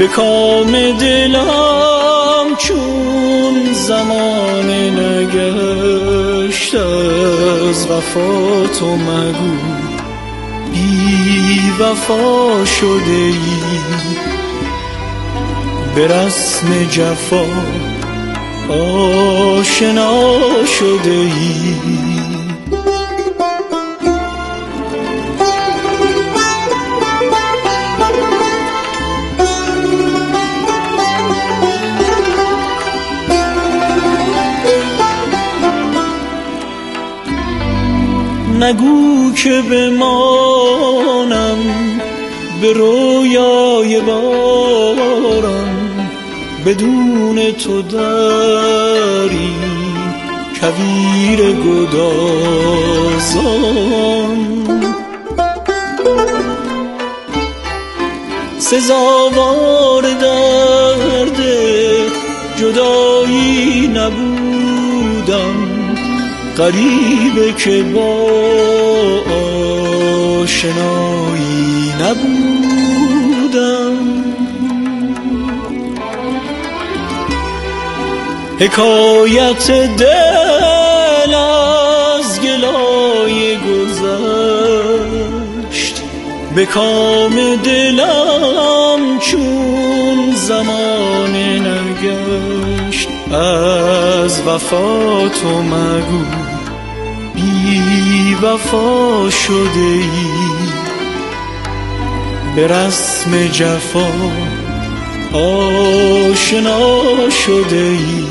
به کام دلم چون زمان نگشت از وفا تو مگو بی وفا شده ای به رسم جفا آشنا شده ای نگو که بمانم به رویای باران بدون تو داری کویر گدازان سزاوار درد جدایی نبودم غریبه که با آشنایی نبودم حکایت دل از گلای گذشت به کام دلم چون زمان نگشت از وفا تو مگو بی وفا شده ای به رسم جفا آشنا شده ای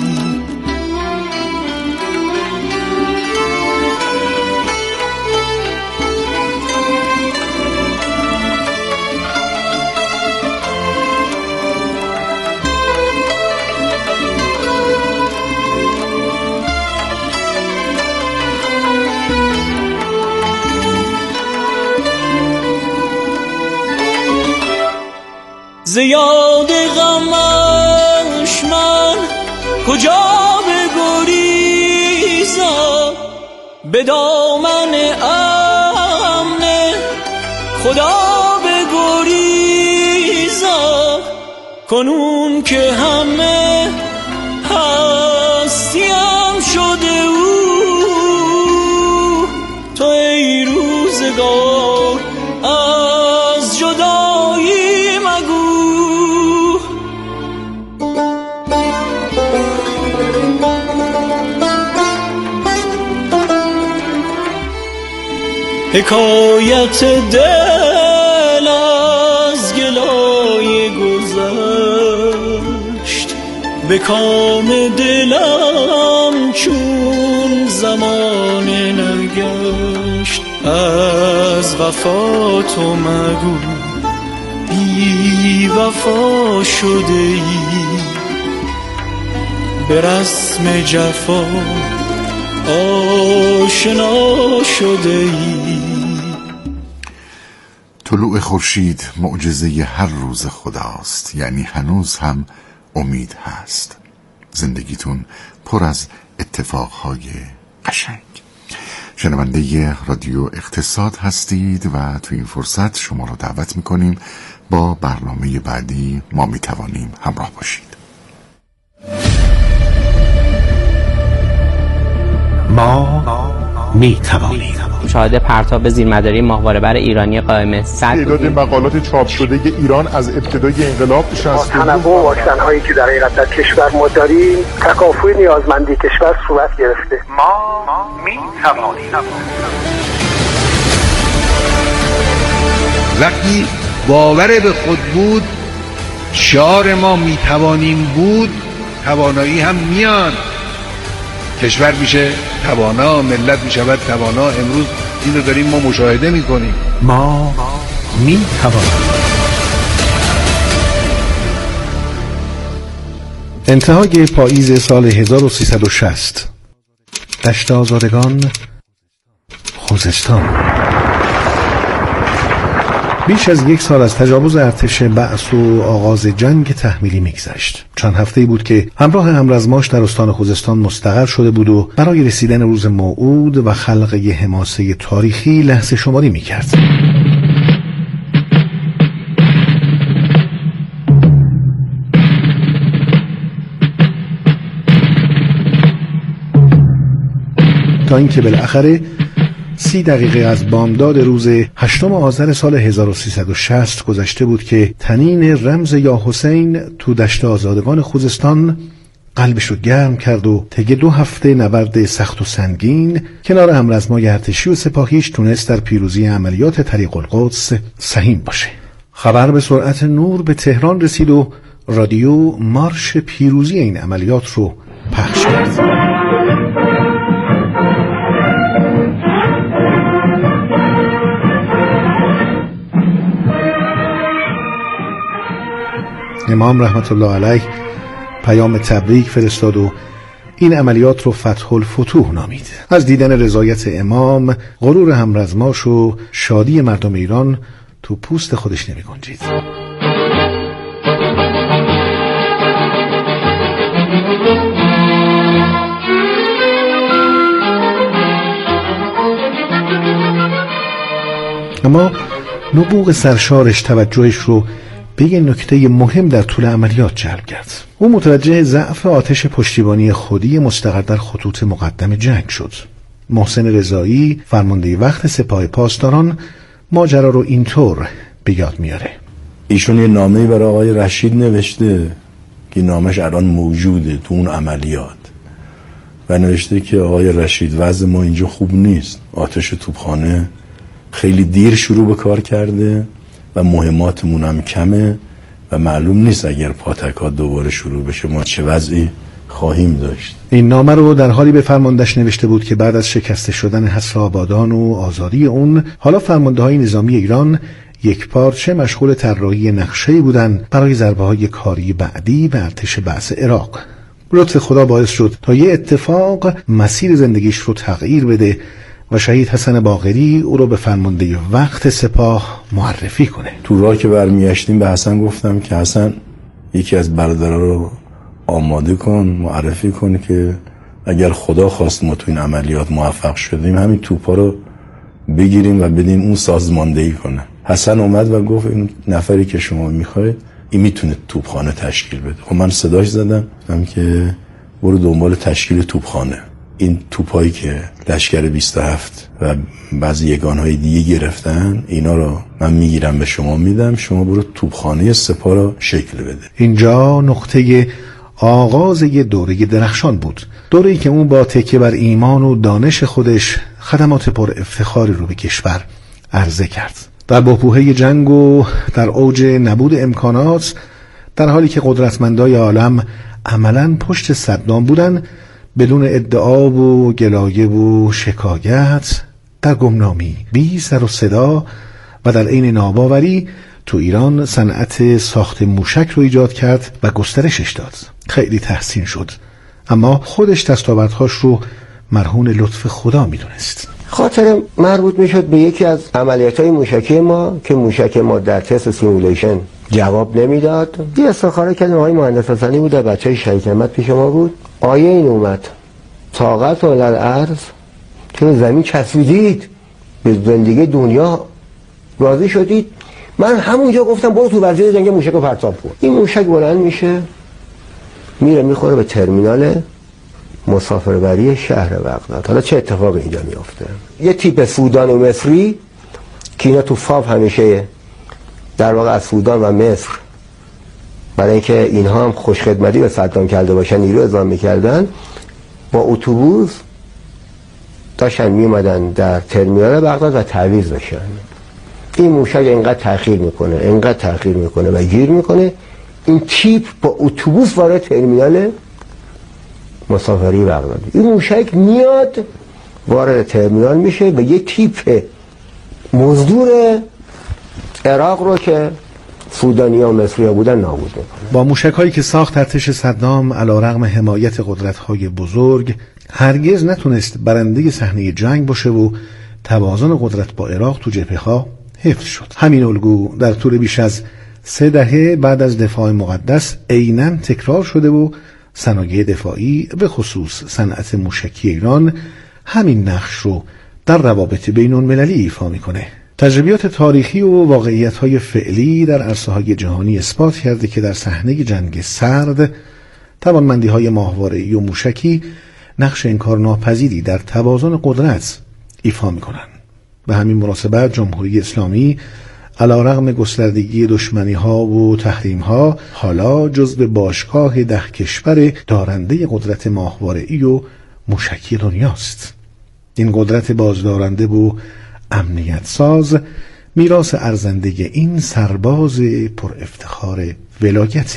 زیاد غمش من کجا بگریزم به دامن امن خدا بگریزم کنون که همه هستیم شده او تو ای روزگار از جدایی مگو حکایت دل از گلای گذشت به کام دلم چون زمان نگشت از وفا تو مگو بی وفا شده ای به رسم جفا آشنا شده ای. طلوع خورشید معجزه هر روز خداست، یعنی هنوز هم امید هست. زندگیتون پر از اتفاقهای قشنگ. شنونده رادیو اقتصاد هستید و تو این فرصت شما رو دعوت میکنیم با برنامه بعدی ما میتوانیم همراه باشید. ما میتوانیم. مشاهده پرتاب زیرمداری ماهواره‌بر ایرانی قائم 100 تعداد مقالات چاپ شده ایران از ابتدای انقلاب با تنوع واکسن‌هایی که در حقیقت در کشور ما داریم تکافؤ نیازمندی کشور صورت گرفته. ما میتوانیم. وقتی باور به خود بود، شعار ما میتوانیم بود، توانایی هم میاد. کشور میشه توانا، ملت میشود توانا. امروز این رو داریم ما مشاهده میکنیم. ما میتوانیم. انتهای پاییز سال 1360 دشت آزادگان، خوزستان. بیش از 1 سال از تجاوز ارتش بعث و آغاز جنگ تحمیلی میگذشت. چند هفته‌ای بود که همراه همرزماش در استان خوزستان مستقر شده بود و برای رسیدن روز موعود و خلق یه حماسه تاریخی لحظه شماری میکرد. تا اینکه بالاخره 30 دقیقه از بامداد روز 8 آذر سال 1360 گذشته بود که تنین رمز یا حسین تو دشت آزادگان خوزستان قلبش رو گرم کرد و طی 2 هفته نبرد سخت و سنگین کنار همرزمای ارتشی و سپاهیش تونست در پیروزی عملیات طریق القدس سهیم باشه. خبر به سرعت نور به تهران رسید و رادیو مارش پیروزی این عملیات رو پخش کرد. امام رحمت الله علیه پیام تبریک فرستاد و این عملیات رو فتح الفتوح نامید. از دیدن رضایت امام غرور همرزماش و شادی مردم ایران تو پوست خودش نمی گنجید. اما نبوغ سرشارش توجهش رو به یه نکته مهم در طول عملیات جلب کرد. او متوجه ضعف آتش پشتیبانی خودی مستقر در خطوط مقدم جنگ شد. محسن رضایی فرمانده وقت سپاه پاسداران ماجرا رو اینطور به یاد میاره. ایشون یه نامه‌ای برای آقای رشید نوشته که نامش الان موجوده تو اون عملیات و نوشته که آقای رشید وضع ما اینجا خوب نیست، آتش توپخانه خیلی دیر شروع به کار کرده و مهماتمون هم کمه و معلوم نیست اگر پاتکات دوباره شروع بشه ما چه وضعی خواهیم داشت. این نامه رو در حالی به فرماندهش نوشته بود که بعد از شکسته شدن حصر آبادان و آزادی اون، حالا فرمانده‌های نظامی ایران یک پارچه مشغول طراحی نقشه‌ای بودن برای ضربه‌های کاری بعدی به ارتش بعث عراق. لطف خدا باعث شد تا یه اتفاق مسیر زندگیش رو تغییر بده و شهید حسن باقری او رو به فرمانده وقت سپاه معرفی کنه. تو راه که برمیگشتیم به حسن گفتم که حسن یکی از برادرها رو آماده کن، معرفی کن که اگر خدا خواست ما تو این عملیات موفق شدیم همین توپا رو بگیریم و بدیم اون سازماندهی کنه. حسن اومد و گفت این نفری که شما میخواید این میتونه توپخانه تشکیل بده. خب من صداش زدم گفتم که برو دنبال تشکیل توپخانه. این توپایی که لشکر 27 و بعضی یگانهای دیگه گرفتن اینا رو من میگیرم به شما میدم، شما برو توپخانه سپاه رو شکل بده. اینجا نقطه آغاز یه دوره درخشان بود، دوره‌ای که اون با تکیه بر ایمان و دانش خودش خدمات پر افتخاری رو به کشور عرضه کرد. در بحبوحه جنگ و در اوج نبود امکانات، در حالی که قدرتمندای عالم عملاً پشت صدام بودن، بدون ادعا و گلایه و شکایت، در گمنامی، بی سر و صدا و در عین ناباوری تو ایران صنعت ساخت موشک رو ایجاد کرد و گسترشش داد. خیلی تحسین شد، اما خودش دستاوردهاش رو مرهون لطف خدا میدونست. خاطر مربوط میشد به یکی از عملیات‌های موشکی ما که موشک ما در تست سیمولیشن جواب نمیداد. یه استخاره کردیم، آقای مهندس حسنی بود، بچه‌ی شهید همت پیش ما بود. آیه این اومد طاقت الارض که زمین چسبیدید به زندگی دنیا راضی شدید. من همونجا گفتم برو تو وزیر جنگ موشک رو پرتاب کن. این موشک بلند میشه میره میخوره به ترمینال مسافربری شهر بغداد. حالا چه اتفاقی اینجا میافته؟ یه تیپ سودان و مصری که اینا تو فاو همیشه در واقع از سودان و مصر برای اینکه اینها هم خوشخدمتی به صدام کرده باشن نیرو اعزام میکردن، با اتوبوس داشتن میومدن در ترمینال بغداد و تعویض بشن. این موشک اینقدر تأخیر میکنه و گیر میکنه، این تیپ با اتوبوس وارد ترمینال مسافری بغداد. این موشک میاد وارد ترمینال میشه و یه تیپ مزدور عراق رو که سودانی و مصری بودن نابود میکنه. با موشک‌هایی که ساخت ارتش صدام علیرغم حمایت قدرت‌های بزرگ هرگز نتونست برنده صحنه جنگ باشه و توازن قدرت با عراق تو جبهه‌ها حفظ شد. همین الگو در طول بیش از 3 دهه بعد از دفاع مقدس عیناً تکرار شده و صنایع دفاعی به خصوص صنعت موشکی ایران همین نقش رو در روابط بین‌المللی ایفا میکنه. تجربیات تاریخی و واقعیت‌های فعلی در عرصه‌های جهانی اثبات کرده که در صحنه جنگ سرد توانمندی‌های ماهواره‌ای و موشکی نقش انکارناپذیری در توازن قدرت ایفا می‌کنند. به همین مناسبت جمهوری اسلامی علیرغم گستردگی دشمنی‌ها و تحریم‌ها حالا جزو باشگاه 10 کشور دارنده قدرت ماهواره‌ای و موشکی دنیاست. این قدرت بازدارنده و امنیت ساز میراث ارزنده این سرباز پر افتخار ولایته.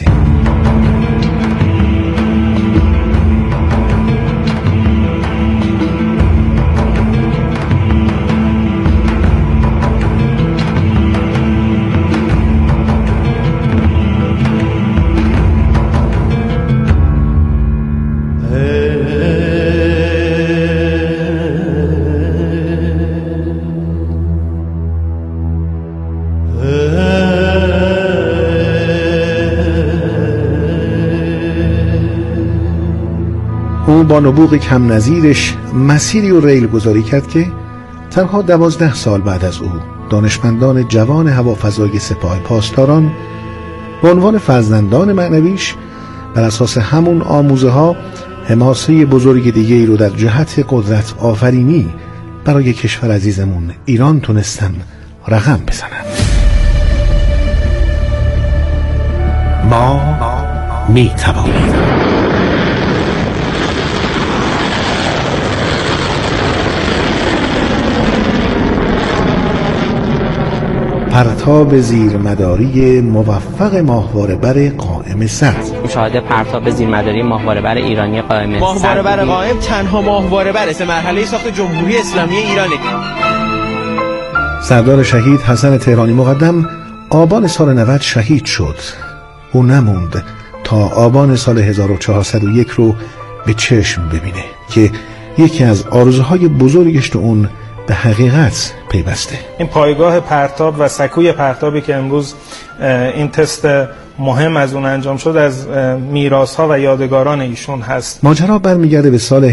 او با نبوغ کم نظیرش مسیری و ریل گذاری کرد که تنها 12 سال بعد از او دانشمندان جوان هوافضای سپاه پاسداران به عنوان فرزندان معنویش بر اساس همون آموزه ها حماسه بزرگ دیگه‌ای رو در جهت قدرت آفرینی برای کشور عزیزمون ایران تونستن رقم بزنن. ما میتوانیم. پرتاب زیرمداری موفق ماهواره‌بر قائم سر. مشاهده پرتاب زیرمداری ماهواره‌بر ایرانی قائم سر. ماهواره‌بر قائم تنها ماهواره‌بر سه مرحله ساخت جمهوری اسلامی ایرانه. سردار شهید حسن تهرانی مقدم آبان سال 90 شهید شد. او نموند تا آبان سال 1401 رو به چشم ببینه که یکی از آرزوهای بزرگش تو اون به حقیقت پیوسته. این پایگاه پرتاب و سکوی پرتابی که امروز این تست مهم از اون انجام شد از میراث‌ها و یادگاران ایشون هست. ماجرا برمیگرده به سال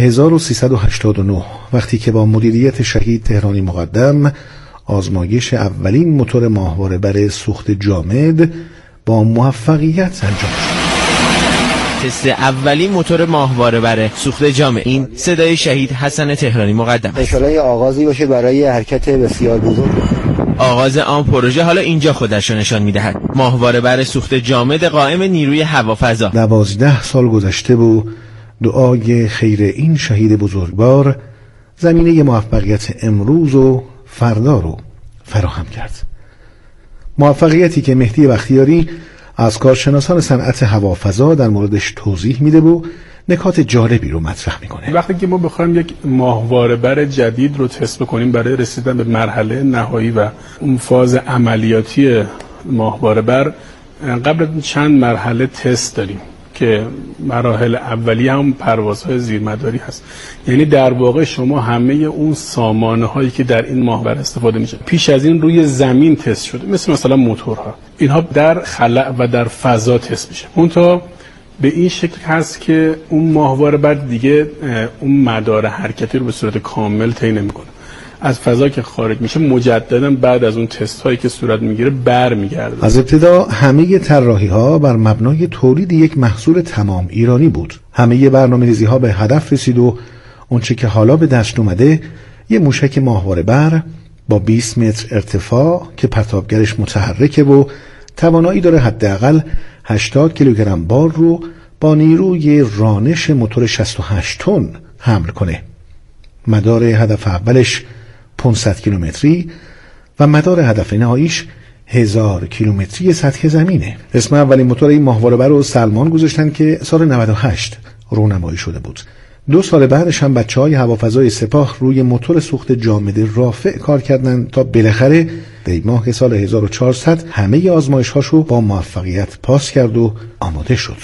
1389 وقتی که با مدیریت شهید تهرانی مقدم آزمایش اولین موتور ماهواره‌بر سوخت جامد با موفقیت انجام شد. تست اولین موتور ماهواره‌بر سوخت جامد. این صدای شهید حسن تهرانی مقدم. انشالله آغازی باشه برای حرکت بسیار بزرگ. آغاز آن پروژه حالا اینجا خودش را نشان می‌دهد. ماهواره‌بر سوخت جامد قائم نیروی هوافضا. 12 سال گذشته و دعای خیر این شهید بزرگوار زمینه موفقیت امروز و فردا رو فراهم کرد. موفقیتی که مهدی بختیاری از کارشناسان صنعت هوافضا در موردش توضیح میده و نکات جالبی رو مطرح میکنه. وقتی که ما بخوایم یک ماهواره‌بر جدید رو تست بکنیم برای رسیدن به مرحله نهایی و اون فاز عملیاتی ماهواره‌بر، قبل چند مرحله تست داریم که مراحل اولیه هم پروازهای زیرمداری هست. یعنی در واقع شما همه اون سامانه هایی که در این ماهواره استفاده میشه پیش از این روی زمین تست شده، مثلا موتورها، اینها در خلأ و در فضا تست میشه. اونتا به این شکل هست که اون ماهواره دیگه اون مدار حرکتی رو به صورت کامل طی نمیکنه. از فضا که خارج میشه مجددا بعد از اون تست هایی که صورت میگیره برمیگرده. از ابتدا همه طراحی ها بر مبنای تولید یک محصول تمام ایرانی بود. همه برنامه‌ریزی ها به هدف رسید و اونچه که حالا به دست اومده یه موشک ماهواره‌بر با 20 متر ارتفاع که پرتابگرش متحرکه و توانایی داره حداقل 80 کیلوگرم بار رو با نیروی رانش موتور 68 تن حمل کنه. مدار هدف اولش 500 کیلومتری و مدار هدف نهاییش 1000 کیلومتری سطح زمینه. اسم اولین موتور این ماهواره‌بر رو سلمان گذاشتن که سال 98 رونمایی شده بود. 2 سال بعدش هم بچه‌های هوافضای سپاه روی موتور سوخت جامد رافع کار کردن تا بالاخره دی ماه سال 1400 همه آزمایش‌هاشو با موفقیت پاس کرد و آماده شد.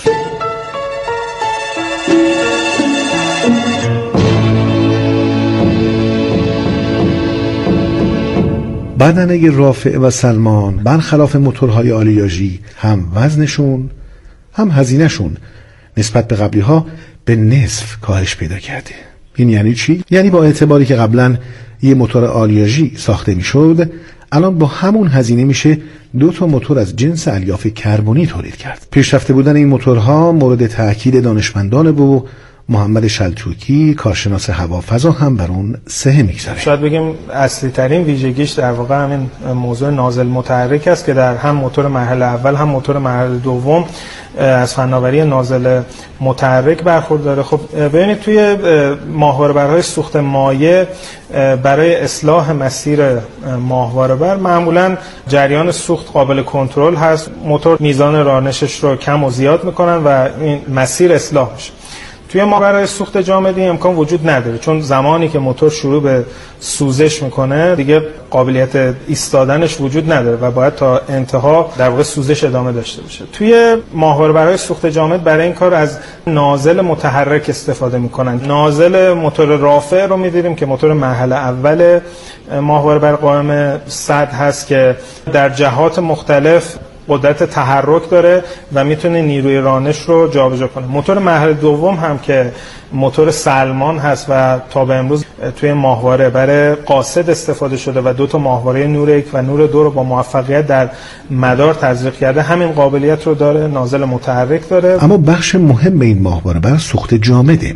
بدنه رافع و سلمان برخلاف موتورهای آلیاژی هم وزنشون هم هزینهشون نسبت به قبلی ها به نصف کاهش پیدا کرده. این یعنی چی؟ یعنی با اعتباری که قبلا یه موتور آلیاژی ساخته میشد، الان با همون هزینه میشه 2 تا موتور از جنس الیاف کربنی تولید کرد. پیشرفته بودن این موتورها مورد تأکید دانشمندان و محمد شلتوکی کارشناس هوافضا هم بر اون سهه میگذاره. شاید بگیم اصلی ترین ویژگیش در واقع همین موضوع نازل متحرک است که در هم موتور مرحله اول هم موتور مرحله دوم از فناوری نازل متحرک برخورداره. خب ببینید توی ماهواره‌برهای سوخت مایع برای اصلاح مسیر ماهواره‌بر معمولا جریان سوخت قابل کنترل هست، موتور میزان رانشش رو کم و زیاد میکنن و این مسیر اصلاح میشه. توی ماهواره‌های سوخت جامد این امکان وجود نداره، چون زمانی که موتور شروع به سوزش میکنه دیگه قابلیت ایستادنش وجود نداره و باید تا انتها در واقع سوزش ادامه داشته باشه. توی ماهواره‌برهای سوخت جامد برای این کار از نازل متحرک استفاده میکنن. نازل موتور رافع رو می‌دیدیم که موتور مرحله اول ماهواره‌بر قائم صد هست که در جهات مختلف قدرت تحرک داره و میتونه نیروی رانش رو جابجا کنه. موتور مرحله دوم هم که موتور سلمان هست و تا به امروز توی ماهواره برای قاصد استفاده شده و 2 ماهواره نور 1 و نور 2 رو با موفقیت در مدار تزریق کرده، همین قابلیت رو داره، نازل متحرک داره. اما بخش مهم این ماهواره بر سوخت جامده.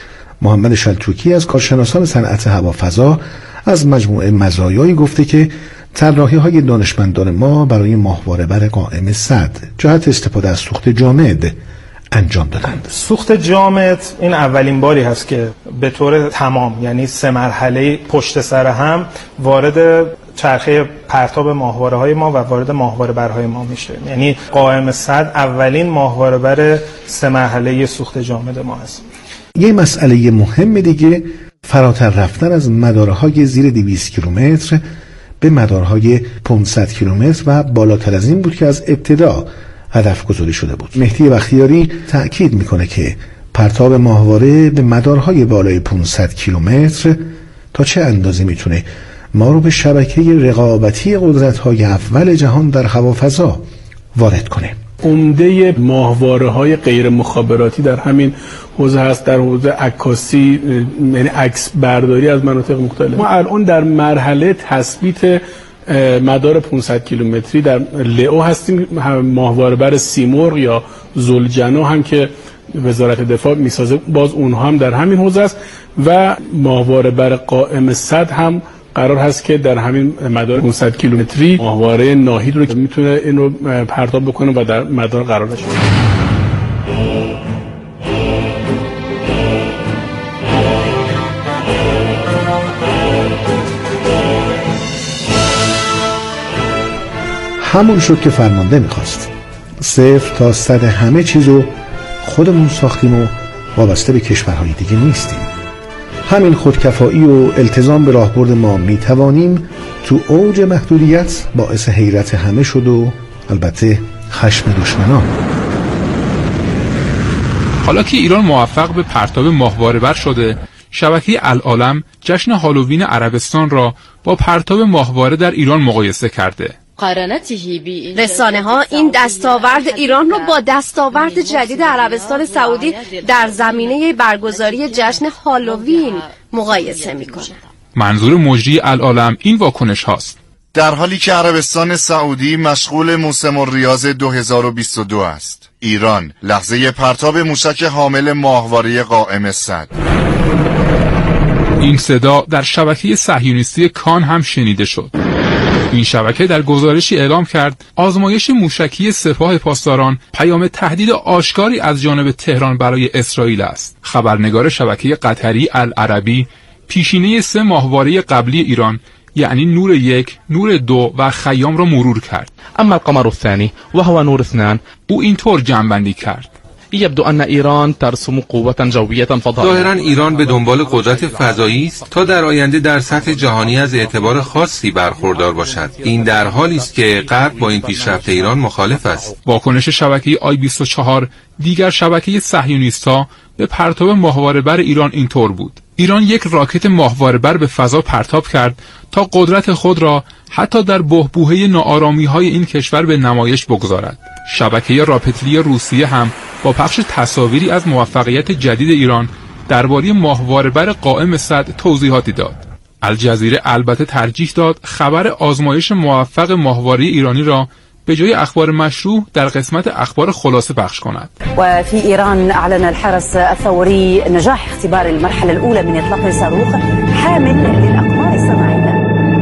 محمد شلتوکی از کارشناسان صنعت هوافضا از مجموعه مزایایی گفته که طراحی‌های دانشمندان ما برای ماهواره‌بر قائم صد جهت استفاده از سوخت جامد انجام دادند. سوخت جامد این اولین باری هست که به طور تمام، یعنی 3 مرحله پشت سر هم وارد چرخه پرتاب ماهواره‌های ما و وارد ماهواره‌برهای ما میشه. یعنی قائم صد اولین ماهواره‌بر 3 مرحله سوخت جامد ما هست. یه مسئله مهم دیگه فراتر رفتن از مدارهای زیر 200 کیلومتر به مدارهای 500 کیلومتر و بالاتر از این بود که از ابتدا هدف گذاری شده بود. مهدی بختیاری تأکید میکنه که پرتاب ماهواره به مدارهای بالای 500 کیلومتر تا چه اندازه میتونه ما رو به شبکه رقابتی قدرت‌های اول جهان در هوافضا وارد کنه. عمده ماهواره‌های غیر مخابراتی در همین حوزه هست، در حوزه عکاسی، یعنی عکس برداری از مناطق مختلف. ما الان در مرحله تثبیت مدار 500 کیلومتری در لئو هستیم. ماهواره‌بر سیمرغ یا ذوالجنا هم که وزارت دفاع میسازه، باز اونها هم در همین حوزه است و ماهواره‌بر قائم صد هم قرار هست که در همین مدار 500 کیلومتری ماهواره ناهید رو میتونه این رو پرتاب بکنه و در مدار قرار بشه. همون شد که فرمانده میخواست. 0 تا 100 همه چیزو خودمون ساختیم و وابسته به کشورهای دیگه نیستیم. همین خودکفایی و التزام به راهبرد ما میتوانیم تو اوج محدودیت باعث حیرت همه شد و البته خشم دشمنان. حالا که ایران موفق به پرتاب ماهواره‌بر شده، شبکه العالم جشن هالووین عربستان را با پرتاب ماهواره در ایران مقایسه کرده. رسانه ها این دستاورد ایران رو با دستاورد جدید عربستان سعودی در زمینه برگزاری جشن هالووین مقایسه میکنه. منظور مجری العالم این واکنش هاست. در حالی که عربستان سعودی مشغول موسم الریاض 2022 است، ایران لحظه پرتاب موشک حامل ماهواره قائم صد. این صدا در شبکه صهیونیستی کان هم شنیده شد. این شبکه در گزارشی اعلام کرد آزمایش موشکی سپاه پاسداران پیام تهدید آشکاری از جانب تهران برای اسرائیل است. خبرنگار شبکه قطری العربی پیشینه 3 ماهواره قبلی ایران یعنی نور 1، نور 2 و خیام را مرور کرد. اما القمر الثاني وهو نور 2. او اینطور جمع‌بندی کرد: يبدو أن إيران ترسم قوة جوية فضائية. ظاهراً ایران به دنبال قدرت فضایی است تا در آینده در سطح جهانی از اعتبار خاصی برخوردار باشد. این در حالی است که غرب با این پیشرفت ایران مخالف است. واکنش شبکه آی24 دیگر شبکه صهیونیست‌ها به پرتاب ماهواره‌بر ایران اینطور بود: ایران یک راکت ماهواره‌بر به فضا پرتاب کرد تا قدرت خود را حتی در بحبوحه ناآرامی‌های این کشور به نمایش بگذارد. شبکه راپتلی روسیه هم با پخش تصاویری از موفقیت جدید ایران درباره ماهواره‌بر قائم صد توضیحاتی داد. الجزیره البته ترجیح داد خبر آزمایش موفق ماهواره ایرانی را به جای اخبار مشروع در قسمت اخبار خلاصه پخش کند. و فی ایران اعلن الحرس الثوری نجاح اختبار المرحله الاولى من اطلاق صاروخ حامل للاقمار الصناعيه.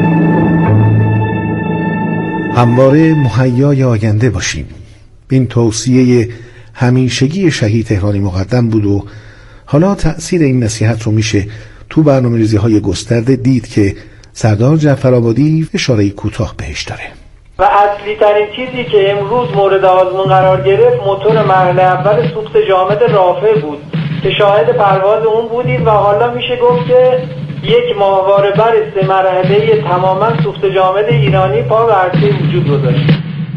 همواره مهیای آینده باشیم. این توصیه همیشگی شهید تهرانی مقدم بود و حالا تأثیر این نصیحت رو میشه تو برنامه‌ریزی‌های گسترده دید که سردار جعفرآبادی اشاره کوتاه بهش داره. و اصلی ترین چیزی که امروز مورد آزمون قرار گرفت موتور مرحله اول سوخت جامد رافع بود که شاهد پرواز اون بودیم و حالا میشه گفت که یک ماهواره بر 3 مرحله تماما سوخت جامد ایرانی پا به عرصه وجود گذاشت.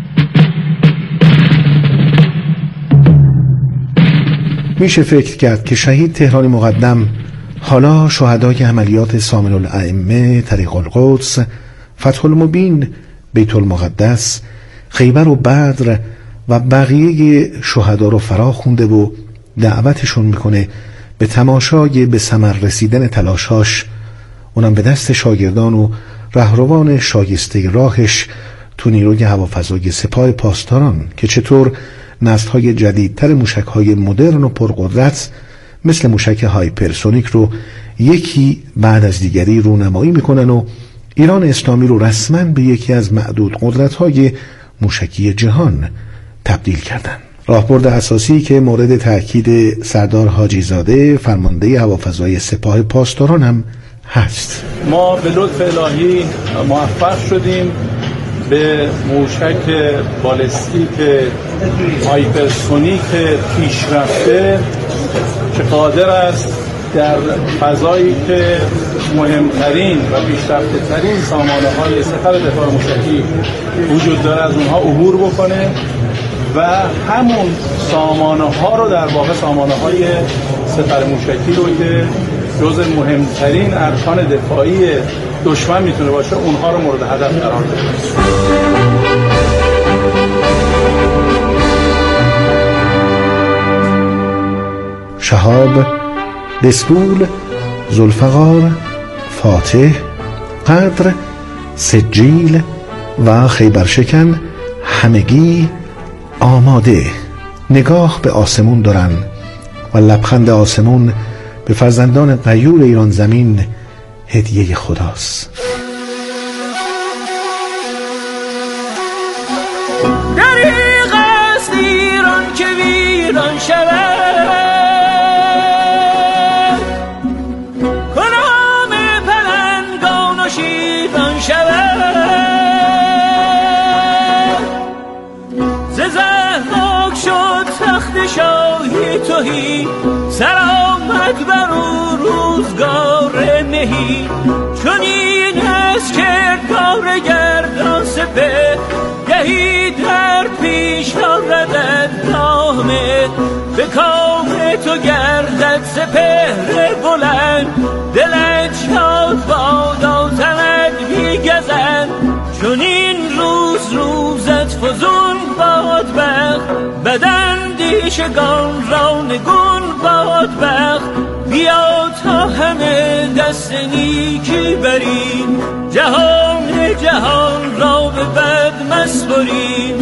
میشه فکر کرد که شهید تهرانی مقدم حالا شهدای عملیات سامن الائمه، طریق القدس، فتح المبین، بیت المقدس، خیبر و بدر و بقیه شهدا رو فرا خونده و دعوتشون میکنه به تماشای به ثمر رسیدن تلاشاش، اونم به دست شاگردان و رهروان شایسته راهش تو نیروی هوافضای سپاه پاسداران که چطور نسل‌های جدیدتر موشک‌های مدرن و پرقدرت مثل موشک هایپرسونیک رو یکی بعد از دیگری رونمایی میکنن و ایران اسلامی رو رسما به یکی از معدود قدرت‌های موشکی جهان تبدیل کردن. راهبرد اساسی که مورد تأکید سردار حاجی زاده فرمانده هوافضای سپاه پاسداران هم هست. ما به لطف الهی موفق شدیم به موشک بالستیک هایپرسونیک پیشرفته که قادر است در فضایی که مهمترین و پیشرفته ترین سامانه های سپر دفاع موشکی وجود داره از اونها عبور بکنه و همون سامانه ها رو در واقع سامانه های سپر موشکی رو که جز مهمترین ارکان دفاعی دشمن میتونه باشه اونها رو مورد هدف قرار بده. شهاب، دسپول، ذوالفقار، فاتح، قدر، سجیل و خیبرشکن همگی آماده نگاه به آسمون دارن و لبخند آسمون به فرزندان غیور ایران زمین هدیه خداست. دریغ است ایران که ویران شود، کلام پلنگان و شیران شود، ز زحماک شد تخت شاهی تهی، سلامت بر او روزگار مهی، چون این است که کار گردان سپه گهی در پیش آردد نامه، به کام تو گردد سپهر بلند، دلت شاد بادا تنت بیگزند، چون این روزت فزون باد بخت، بداندیشگان را نگون باد بخت، بیا تا همه دست نیکی بریم، جهان را به بد مسپریم.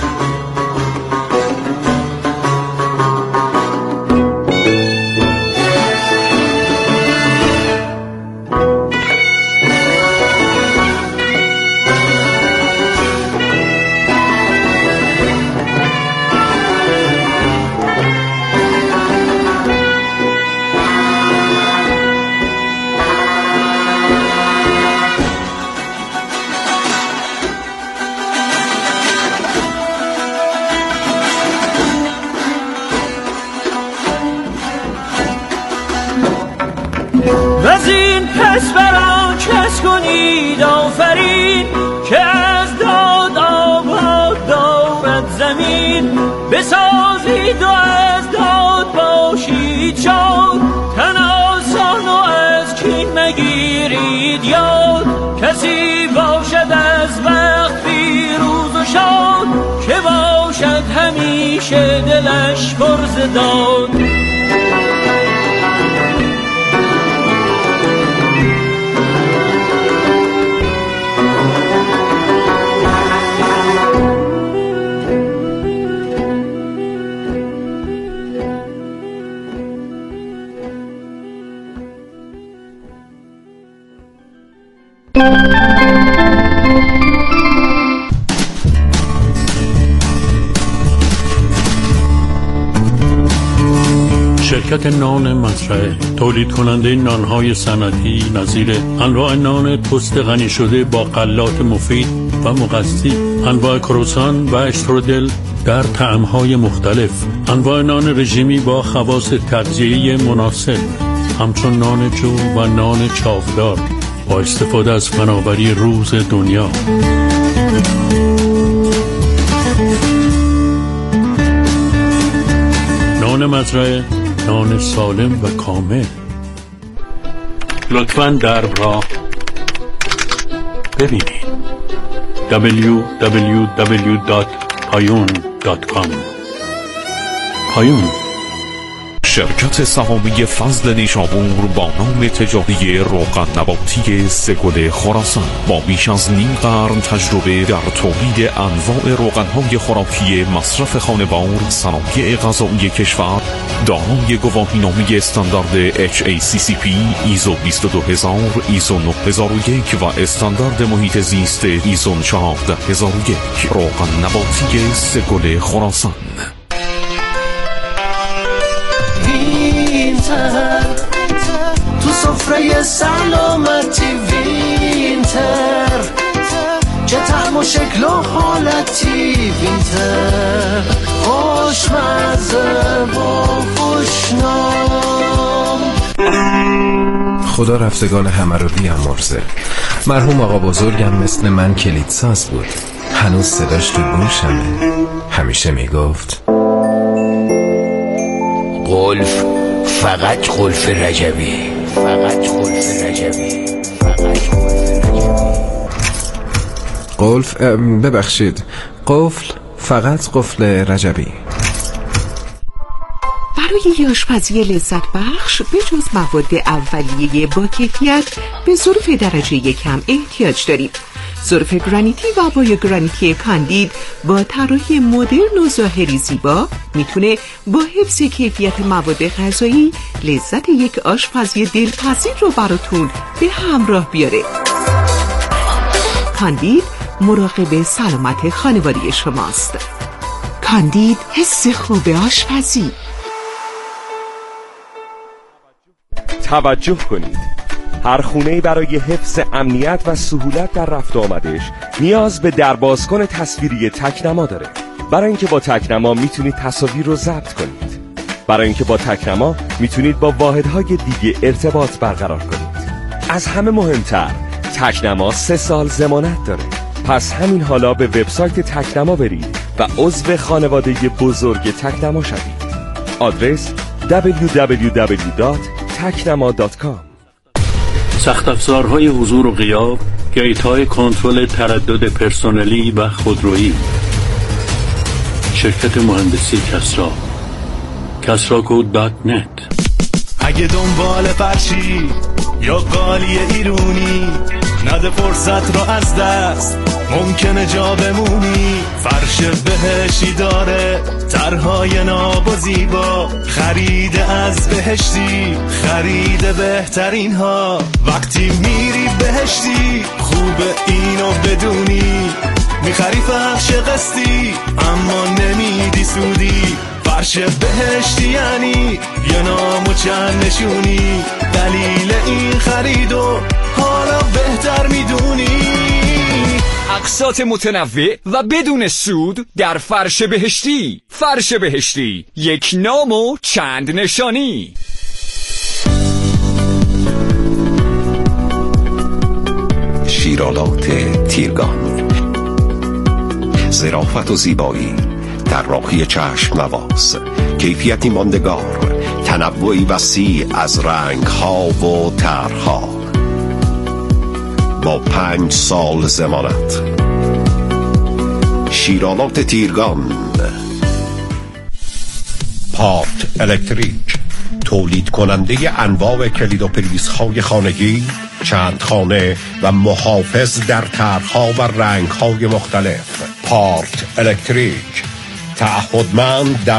وزین پس بران کس کنید آفرین، که از داد آباد دارد زمین، بسازید و از داد باشید شاد، تن آسان و از کین مگیرید یاد، کسی باشد از وقت پیروز و شاد، که باشد همیشه دلش پر ز داد. شرکت نان مزرعه تولید کننده نانهای صنعتی نظیر انواع نان تست غنی شده با غلات مفید و مغذی، انواع کروسان و اشترودل در طعم‌های مختلف، انواع نان رژیمی با خواص تغذیه‌ای مناسب، همچون نان جو و نان چاودار با استفاده از فناوری روز دنیا. نان مزرعه، نان سالم و کامل. لطفاً درب را ببینید. www.payun.com پایون، شرکت سهامی فضل نیشابور با نام تجاری روغن نباتی سگل خراسان با بیش از نیم قرن تجربه در تولید انواع روغن‌های خوراکی مصرف خانوار، صنایع غذایی کشور، دارای گواهینامه استاندارد HACCP، ایزو 22000، ایزو 9001 و استاندارد محیط زیست ایزو 14001. روغن نباتی سگل خراسان. تو سفره سلامتی وینتر، چه طعم و شکل و حالتی وینتر، خوشمزه و خوشنام. خدا رفتگان همه رو بیامرزه. مرحوم آقا بزرگم مثل من کلیدساز بود، هنوز صداش تو گوشمه. همیشه میگفت قلف فقط قلف رجبی، فقط قلف رجبی، فقط قلف رجبی. قلف، ببخشید، قفل، فقط قفل رجبی. برای یه آشپزی لذت بخش به جز مواد اولیه با کیفیت به ظروف درجه یکم احتیاج داریم. ظروف گرانیتی و بای گرانیتی کاندید با طراحی مدرن و ظاهری زیبا میتونه با حفظ کیفیت مواد غذایی لذت یک آشپزی دلپذیر رو براتون به همراه بیاره. کاندید مراقب سلامت خانوادگی شماست. کاندید، حس خوب آشپزی. توجه کنید، هر خونه‌ای برای حفظ امنیت و سهولت در رفت و آمدش نیاز به دربازکن تصویری تک‌نما داره. برای اینکه با تک‌نما میتونید تصاویر رو ضبط کنید. برای اینکه با تک‌نما میتونید با واحدهای دیگه ارتباط برقرار کنید. از همه مهمتر، تک‌نما 3 سال ضمانت داره. پس همین حالا به وبسایت تک‌نما برید و عضو خانواده بزرگ تک‌نما شوید. آدرس www.taknama.com. سخت افزارهای حضور و غیاب، گیت‌های کنترل تردد پرسنلی و خودرویی. شرکت مهندسی kasra.net. اگه دنبال فرشی یا قالی ایرونی، نده فرصت رو از دست، ممکنه جا بمونی. فرش بهشتی داره طرحهای ناب و زیبا، خرید از بهشتی، خرید بهترین ها. وقتی میری بهشتی خوبه اینو بدونی، میخری فرش قسطی اما نمیدی سودی. فرش بهشتی یعنی یه نام و چند نشونی، دلیل این خریدو حالا بهتر میدونی. اقساط متنوع و بدون سود در فرش بهشتی. فرش بهشتی، یک نام و چند نشانی. شیرالات تیرگان، ظرافت و زیبایی، طراحی چشم نواز، کیفیتی ماندگار، تنوعی وسیع از رنگ ها و طرحها، با 5 سال ضمانت. شیرالات تیرگان. پارت الکتریک، تولید کننده انواع کلید و پریز های خانگی، چند خانه و محافظ در طرحها و رنگ های مختلف. پارت الکتریک، تعهدمند در